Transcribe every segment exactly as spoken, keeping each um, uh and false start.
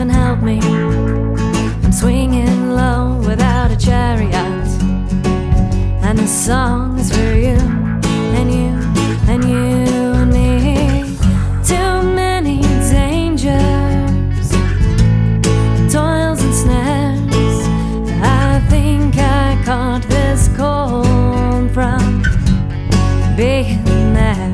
heaven help me. I'm swinging low without a chariot, and the song is for you and you and you and me. Too many dangers, toils and snares. I think I caught this cold from being there.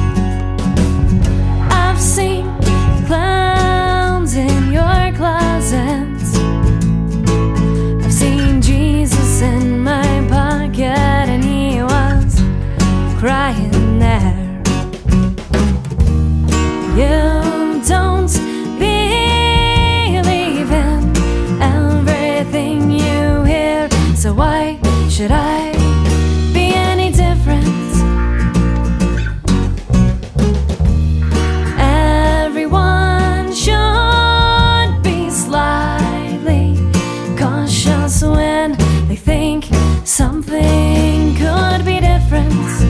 I've seen clowns in your closets. I've seen Jesus in my pocket, and he was crying there. You don't believe in everything you hear, so why should I be any different? Everyone should be slightly cautious when they think something could be different.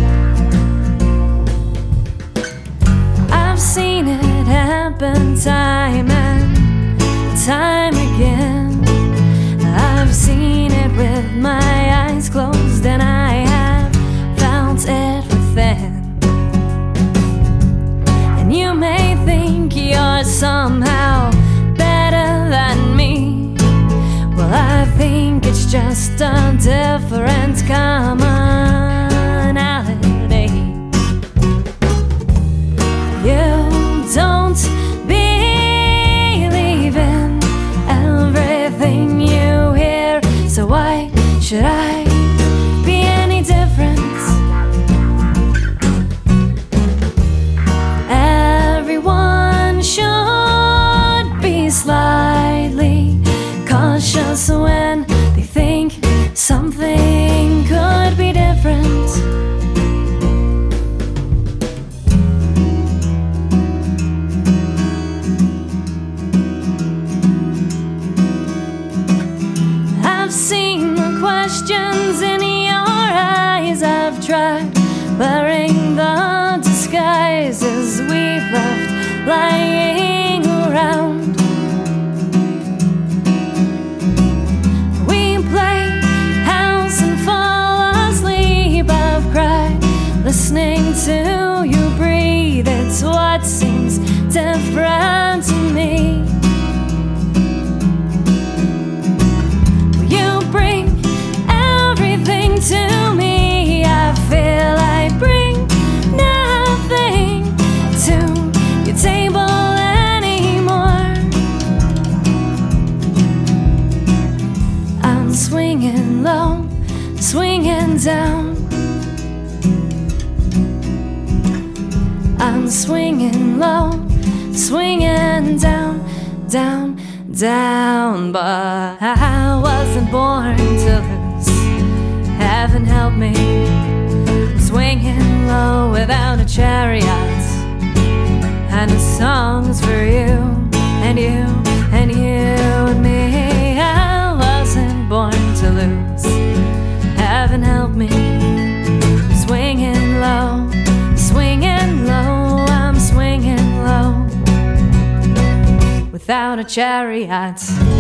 I've seen it happen time and time again. I've seen it with my eyes closed, and I have felt it within. And you may think you're somehow better than me. Well, I think it's just a different commonality. You don't believe in everything you hear, so why should I be any different? Everyone should be slightly cautious when they think something could be different. I've seen the questions in your eyes. I've tried wearing the disguises we've left lying around. We play house and fall asleep. I've cried listening to you breathe. It's what seems different to me. To me, I feel I bring nothing to your table anymore. I'm swinging low, swinging down. I'm swinging low, swinging down, down, down. But I wasn't born to lose. Heaven help me. I'm swinging low without a chariot, and the song's for you and you and you and me. I wasn't born to lose. Heaven help me. I'm swinging low, swinging low. I'm swinging low without a chariot.